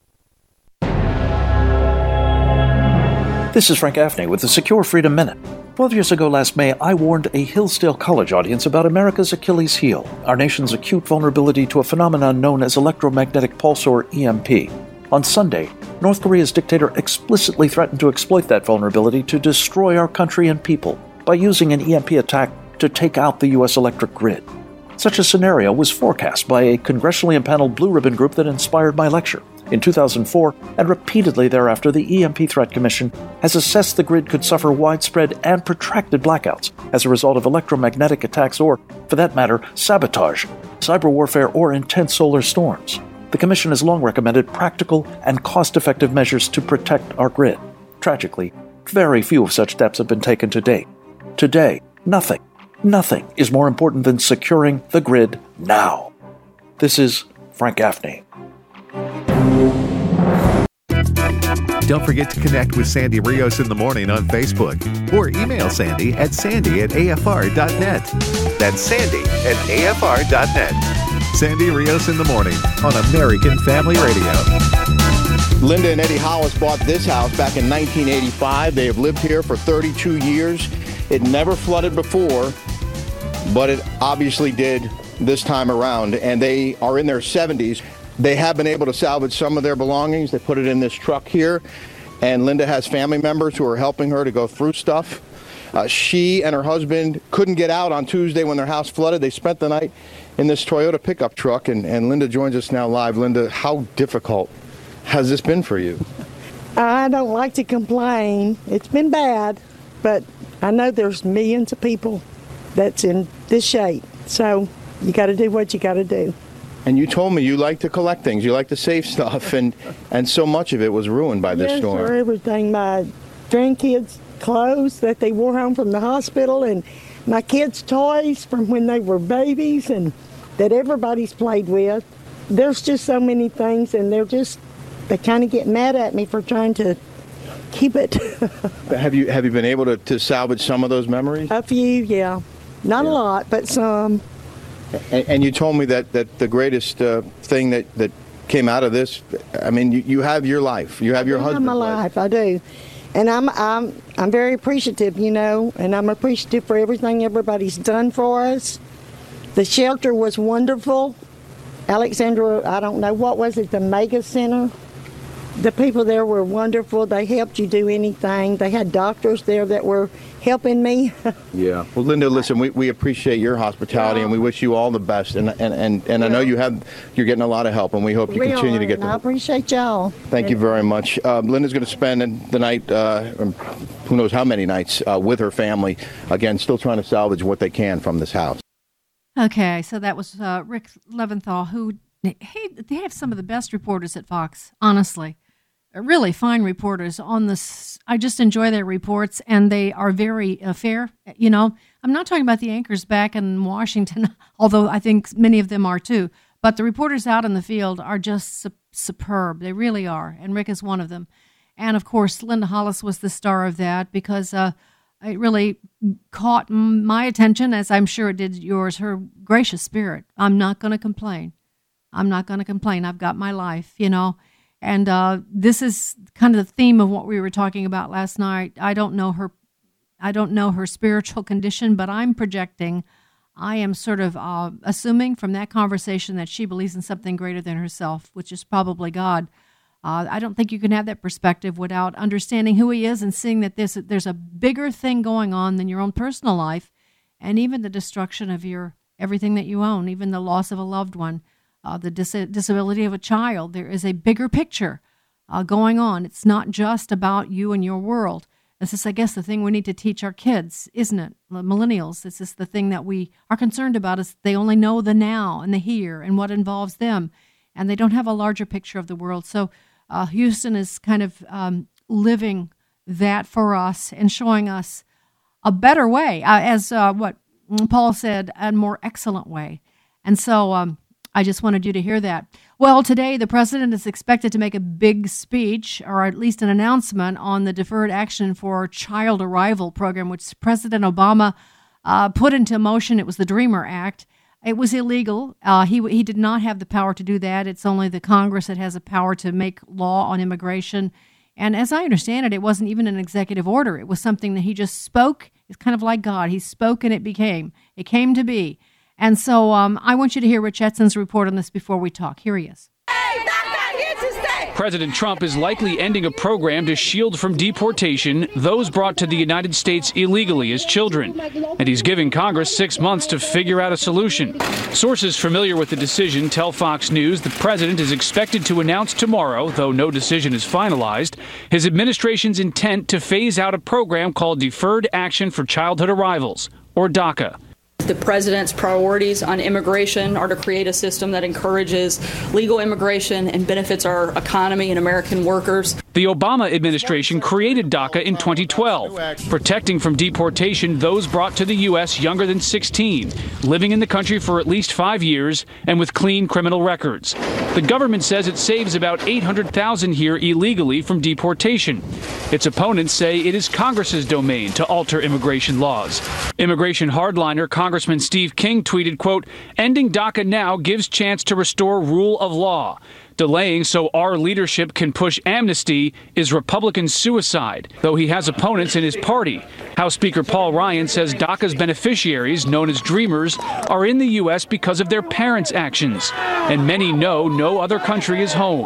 This is Frank Gaffney with the Secure Freedom Minute. Twelve years ago last May, I warned a Hillsdale College audience about America's Achilles heel, our nation's acute vulnerability to a phenomenon known as electromagnetic pulse, or E M P. On Sunday, North Korea's dictator explicitly threatened to exploit that vulnerability to destroy our country and people by using an E M P attack to take out the U S electric grid. Such a scenario was forecast by a congressionally impaneled Blue Ribbon group that inspired my lecture. In two thousand four, and repeatedly thereafter, the E M P Threat Commission has assessed the grid could suffer widespread and protracted blackouts as a result of electromagnetic attacks or, for that matter, sabotage, cyber warfare, or intense solar storms. The Commission has long recommended practical and cost-effective measures to protect our grid. Tragically, very few of such steps have been taken to date. Today, nothing, nothing is more important than securing the grid now. This is Frank Gaffney. Don't forget to connect with Sandy Rios in the morning on Facebook or email Sandy at sandy at A F R dot net. That's Sandy at A F R dot net. Sandy Rios in the morning on American Family Radio. Linda and Eddie Hollis bought this house back in nineteen eighty-five. They have lived here for thirty-two years. It never flooded before, but it obviously did this time around, and they are in their seventies. They have been able to salvage some of their belongings. They put it in this truck here, and Linda has family members who are helping her to go through stuff. Uh, she and her husband couldn't get out on Tuesday when their house flooded. They spent the night in this Toyota pickup truck, and, and Linda joins us now live. Linda, how difficult has this been for you? I don't like to complain. It's been bad, but I know there's millions of people that's in this shape, so you got to do what you got to do. And you told me you like to collect things, you like to save stuff, and, and so much of it was ruined by this yes, storm. Sir, everything. My grandkids' clothes that they wore home from the hospital, and my kids' toys from when they were babies, and that everybody's played with. There's just so many things, and they're just, they kind of get mad at me for trying to keep it. have you have you been able to, to salvage some of those memories? A few, yeah. Not yeah. a lot, but some. And, and you told me that, that the greatest uh, thing that, that came out of this, I mean, you, you have your life. You have your I husband. I have my life, I do. And I'm I'm I'm very appreciative, you know, and I'm appreciative for everything everybody's done for us. The shelter was wonderful. Alexandra, I don't know, what was it, the Mega Center? The people there were wonderful. They helped you do anything. They had doctors there that were helping me. Yeah. Well, Linda, listen, we, we appreciate your hospitality, yeah. and we wish you all the best. And and, and, and yeah. I know you have, you're getting a lot of help, and we hope you we continue are, to get and the I appreciate y'all. Thank you very much. Uh, Linda's going to spend the night, uh, who knows how many nights, uh, with her family. Again, still trying to salvage what they can from this house. Okay, so that was uh, Rick Leventhal, who, hey, they have some of the best reporters at Fox, honestly. Really fine reporters on this. I just enjoy their reports, and they are very uh, fair. You know, I'm not talking about the anchors back in Washington, although I think many of them are too. But the reporters out in the field are just su- superb. They really are, and Rick is one of them. And of course, Linda Hollis was the star of that because uh, it really caught my attention, as I'm sure it did yours. Her gracious spirit. I'm not going to complain. I'm not going to complain. I've got my life, you know. And uh, this is kind of the theme of what we were talking about last night. I don't know her, I don't know her spiritual condition, but I'm projecting. I am sort of uh, assuming from that conversation that she believes in something greater than herself, which is probably God. Uh, I don't think you can have that perspective without understanding who He is and seeing that there's a, there's a bigger thing going on than your own personal life, and even the destruction of your everything that you own, even the loss of a loved one. Uh, the dis- disability of a child. There is a bigger picture uh, going on. It's not just about you and your world. This is, I guess, the thing we need to teach our kids, isn't it? The millennials, this is the thing that we are concerned about is they only know the now and the here and what involves them, and they don't have a larger picture of the world. So uh, Houston is kind of um, living that for us and showing us a better way, uh, as uh, what Paul said, a more excellent way. And so um, I just wanted you to hear that. Well, today the president is expected to make a big speech, or at least an announcement, on the Deferred Action for Child Arrival program, which President Obama uh, put into motion. It was the DREAMER Act. It was illegal. Uh, he he did not have the power to do that. It's only the Congress that has the power to make law on immigration. And as I understand it, it wasn't even an executive order. It was something that he just spoke. It's kind of like God. He spoke and it became. It came to be. And so um, I want you to hear Rich Etson's report on this before we talk. Here he is. President Trump is likely ending a program to shield from deportation those brought to the United States illegally as children. And he's giving Congress six months to figure out a solution. Sources familiar with the decision tell Fox News the president is expected to announce tomorrow, though no decision is finalized, his administration's intent to phase out a program called Deferred Action for Childhood Arrivals, or DACA. The president's priorities on immigration are to create a system that encourages legal immigration and benefits our economy and American workers. The Obama administration created DACA in twenty twelve, protecting from deportation those brought to the U S younger than sixteen, living in the country for at least five years, and with clean criminal records. The government says it saves about eight hundred thousand here illegally from deportation. Its opponents say it is Congress's domain to alter immigration laws. Immigration hardliner Congressman Steve King tweeted, quote, "Ending DACA now gives chance to restore rule of law. Delaying so our leadership can push amnesty is Republican suicide," though he has opponents in his party. House Speaker Paul Ryan says DACA's beneficiaries, known as Dreamers, are in the U S because of their parents' actions, and many know no other country is home.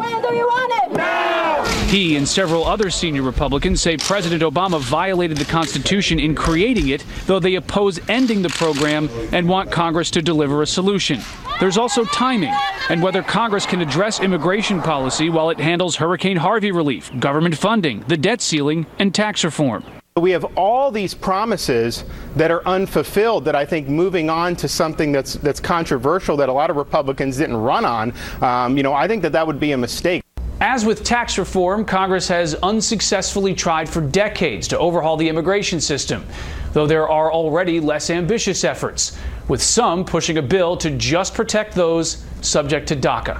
He and several other senior Republicans say President Obama violated the Constitution in creating it, though they oppose ending the program and want Congress to deliver a solution. There's also timing and whether Congress can address immigration policy while it handles Hurricane Harvey relief, government funding, the debt ceiling, and tax reform. We have all these promises that are unfulfilled that I think moving on to something that's that's controversial that a lot of Republicans didn't run on, um, you know, I think that that would be a mistake. As with tax reform, Congress has unsuccessfully tried for decades to overhaul the immigration system, though there are already less ambitious efforts, with some pushing a bill to just protect those subject to DACA.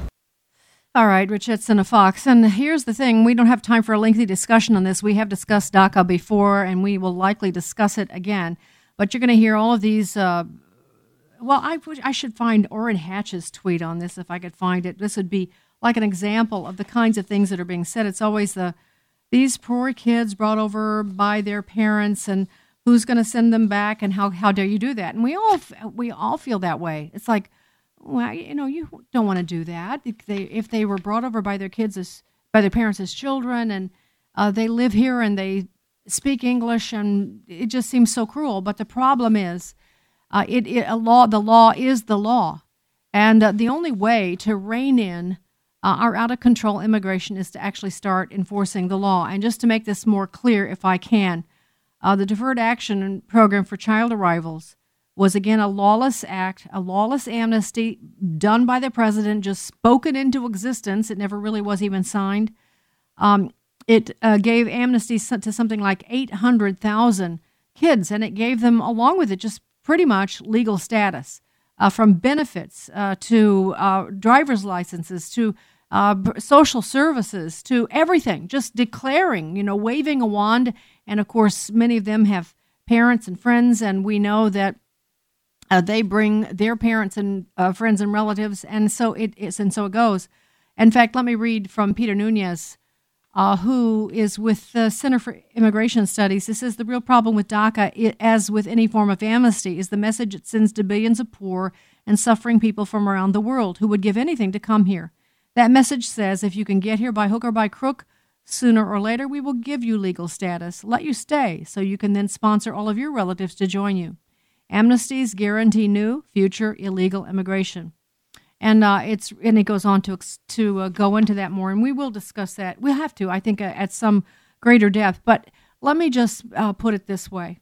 All right, Rich Edson of Fox. And here's the thing. We don't have time for a lengthy discussion on this. We have discussed DACA before, and we will likely discuss it again. But you're going to hear all of these. Uh, well, I, I should find Orrin Hatch's tweet on this if I could find it. This would be like an example of the kinds of things that are being said. It's always the these poor kids brought over by their parents, and who's going to send them back, and how how dare you do that? And we all we all feel that way. It's like, well, you know, you don't want to do that. If they if they were brought over by their kids as by their parents as children, and uh, they live here and they speak English, and it just seems so cruel. But the problem is, uh, it, it a law. The law is the law, and uh, the only way to rein in uh, our out of control immigration is to actually start enforcing the law. And just to make this more clear, if I can, uh, the Deferred Action Program for Child Arrivals was, again, a lawless act, a lawless amnesty done by the president, just spoken into existence. It never really was even signed. Um, it uh, gave amnesty to something like eight hundred thousand kids, and it gave them, along with it, just pretty much legal status, uh, from benefits uh, to uh, driver's licenses to uh, social services to everything, just declaring, you know, waving a wand. And, of course, many of them have parents and friends, and we know that Uh, they bring their parents and uh, friends and relatives, and so it is, and so it goes. In fact, let me read from Peter Nunez, uh, who is with the Center for Immigration Studies. This is the real problem with DACA, it, as with any form of amnesty, is the message it sends to billions of poor and suffering people from around the world who would give anything to come here. That message says, if you can get here by hook or by crook, sooner or later we will give you legal status, let you stay, so you can then sponsor all of your relatives to join you. Amnesties guarantee new, future illegal immigration, and uh, it's and it goes on to to uh, go into that more, and we will discuss that. We'll have to, I think, uh, at some greater depth. But let me just uh, put it this way: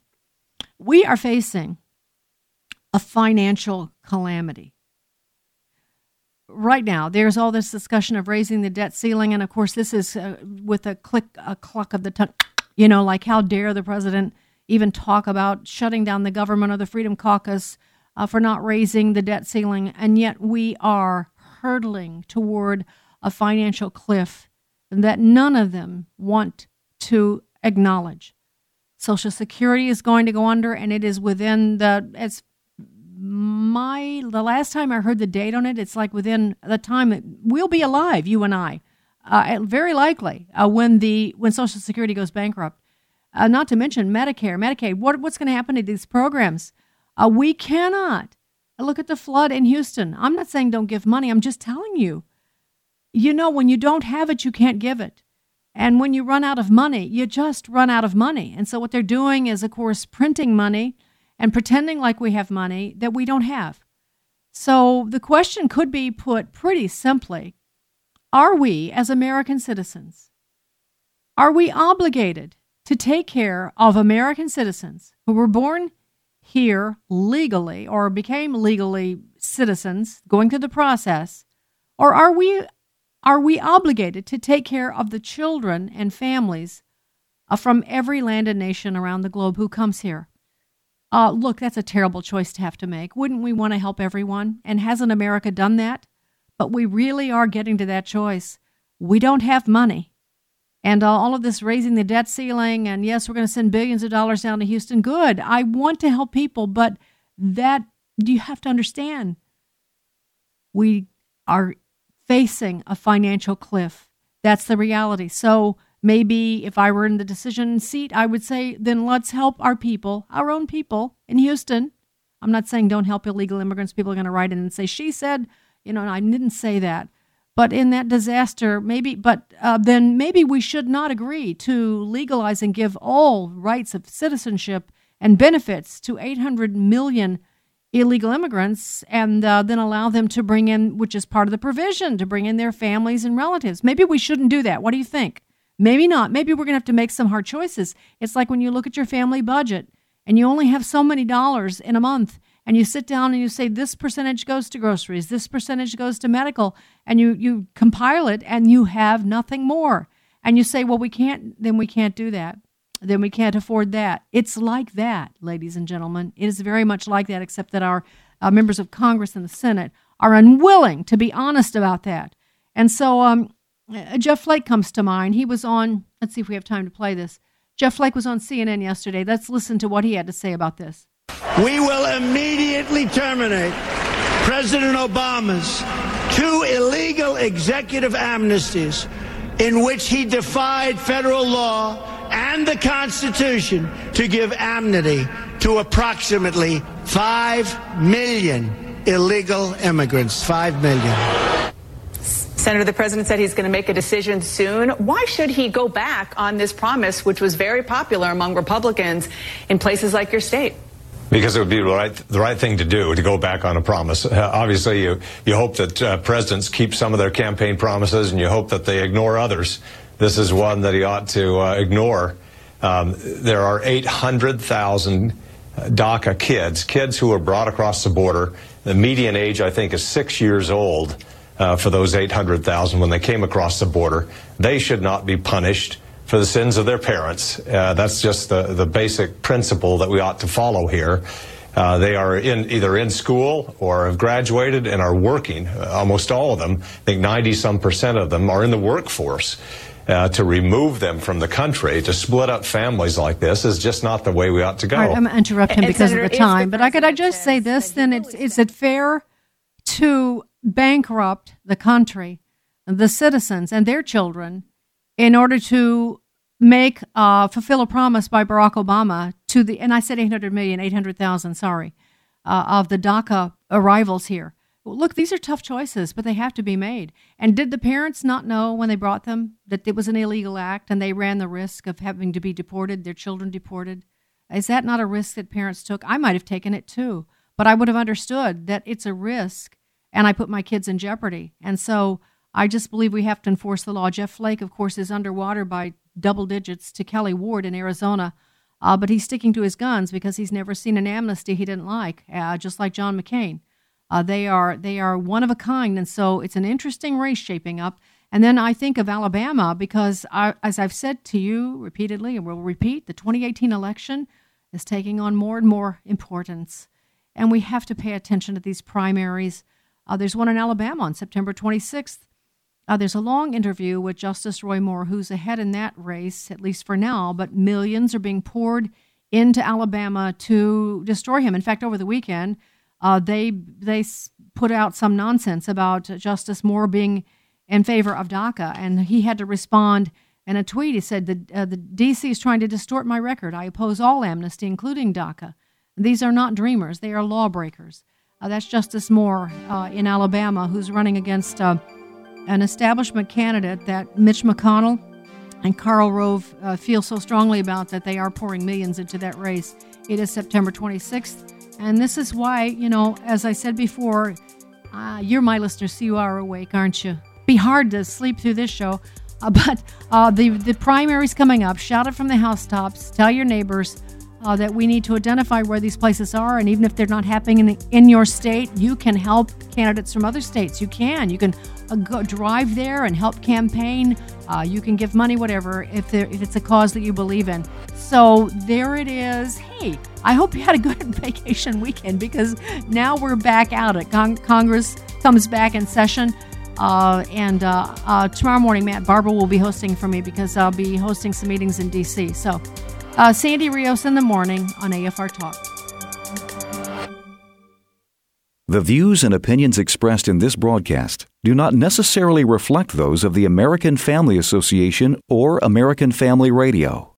we are facing a financial calamity right now. There's all this discussion of raising the debt ceiling, and of course, this is uh, with a click, a cluck of the tongue. You know, like how dare the president even talk about shutting down the government or the Freedom Caucus uh, for not raising the debt ceiling, and yet we are hurtling toward a financial cliff that none of them want to acknowledge. Social Security is going to go under, and it is within the, it's my, the last time I heard the date on it, it's like within the time that we'll be alive, you and I, uh, very likely, uh, when the, when Social Security goes bankrupt. Uh, not to mention Medicare, Medicaid. What, what's going to happen to these programs? Uh, we cannot. Look at the flood in Houston. I'm not saying don't give money. I'm just telling you. You know, when you don't have it, you can't give it. And when you run out of money, you just run out of money. And so what they're doing is, of course, printing money and pretending like we have money that we don't have. So the question could be put pretty simply. Are we, as American citizens, are we obligated to take care of American citizens who were born here legally or became legally citizens going through the process, or are we are we obligated to take care of the children and families uh, from every land and nation around the globe who comes here? Uh, look, that's a terrible choice to have to make. Wouldn't we want to help everyone? And hasn't America done that? But we really are getting to that choice. We don't have money. And uh, all of this raising the debt ceiling, and yes, we're going to send billions of dollars down to Houston. Good. I want to help people, but that, you have to understand, we are facing a financial cliff. That's the reality. So maybe if I were in the decision seat, I would say, then let's help our people, our own people in Houston. I'm not saying don't help illegal immigrants. People are going to write in and say, she said, you know, and I didn't say that. But in that disaster, maybe, but uh, then maybe we should not agree to legalize and give all rights of citizenship and benefits to eight hundred million illegal immigrants, and uh, then allow them to bring in, which is part of the provision, to bring in their families and relatives. Maybe we shouldn't do that. What do you think? Maybe not. Maybe we're going to have to make some hard choices. It's like when you look at your family budget and you only have so many dollars in a month, and you sit down and you say this percentage goes to groceries, this percentage goes to medical, and you, you compile it and you have nothing more. And you say, well, we can't, then we can't do that. Then we can't afford that. It's like that, ladies and gentlemen. It is very much like that, except that our uh, members of Congress and the Senate are unwilling to be honest about that. And so um, Jeff Flake comes to mind. He was on, let's see if we have time to play this. Jeff Flake was on C N N yesterday. Let's listen to what he had to say about this. We will immediately terminate President Obama's two illegal executive amnesties in which he defied federal law and the Constitution to give amnesty to approximately five million illegal immigrants. five million. Senator, the president said he's going to make a decision soon. Why should he go back on this promise, which was very popular among Republicans in places like your state? Because it would be the right, the right thing to do, to go back on a promise. Uh, obviously, you, you hope that uh, presidents keep some of their campaign promises, and you hope that they ignore others. This is one that he ought to uh, ignore. Um, there are eight hundred thousand DACA kids, kids who were brought across the border. The median age, I think, is six years old uh, for those eight hundred thousand when they came across the border. They should not be punished for the sins of their parents. Uh, that's just the, the basic principle that we ought to follow here. Uh, they are in either in school or have graduated and are working. Uh, almost all of them, I think ninety some percent of them, are in the workforce. Uh, to remove them from the country, to split up families like this, is just not the way we ought to go. All right, I'm going to interrupt him and because Senator, of the time, the but I could I just say this, then it's, is it fair to bankrupt the country, the citizens and their children, in order to make, uh, fulfill a promise by Barack Obama to the, and I said eight hundred million, eight hundred thousand, sorry, uh, of the DACA arrivals here. Look, these are tough choices, but they have to be made. And did the parents not know when they brought them that it was an illegal act and they ran the risk of having to be deported, their children deported? Is that not a risk that parents took? I might have taken it too, but I would have understood that it's a risk and I put my kids in jeopardy. And so I just believe we have to enforce the law. Jeff Flake, of course, is underwater by double digits to Kelly Ward in Arizona, uh, but he's sticking to his guns because he's never seen an amnesty he didn't like, uh, just like John McCain. Uh, they are they are one of a kind, and so it's an interesting race shaping up. And then I think of Alabama because, I, as I've said to you repeatedly, and we'll repeat, the twenty eighteen election is taking on more and more importance, and we have to pay attention to these primaries. Uh, there's one in Alabama on September twenty-sixth. Uh, there's a long interview with Justice Roy Moore, who's ahead in that race, at least for now, but millions are being poured into Alabama to destroy him. In fact, over the weekend, Uh, they they put out some nonsense about Justice Moore being in favor of DACA, and he had to respond in a tweet. He said, the, uh, the D C is trying to distort my record. I oppose all amnesty, including DACA. These are not dreamers. They are lawbreakers. Uh, that's Justice Moore uh, in Alabama, who's running against uh, an establishment candidate that Mitch McConnell and Karl Rove uh, feel so strongly about that they are pouring millions into that race. It is September twenty-sixth. And this is why, you know, as I said before, uh, you're my listener, so you are awake, aren't you? Be hard to sleep through this show. Uh, but uh, the, the primary's coming up. Shout it from the housetops. Tell your neighbors uh, that we need to identify where these places are. And even if they're not happening in, in your state, you can help candidates from other states. You can. You can uh, go drive there and help campaign. Uh, you can give money, whatever, if, there, if it's a cause that you believe in. So there it is. Hey, I hope you had a good vacation weekend because now we're back out. It. Con- Congress comes back in session. Uh, and uh, uh, tomorrow morning, Matt Barber will be hosting for me because I'll be hosting some meetings in D C. So uh, Sandy Rios in the morning on A F R Talk. The views and opinions expressed in this broadcast do not necessarily reflect those of the American Family Association or American Family Radio.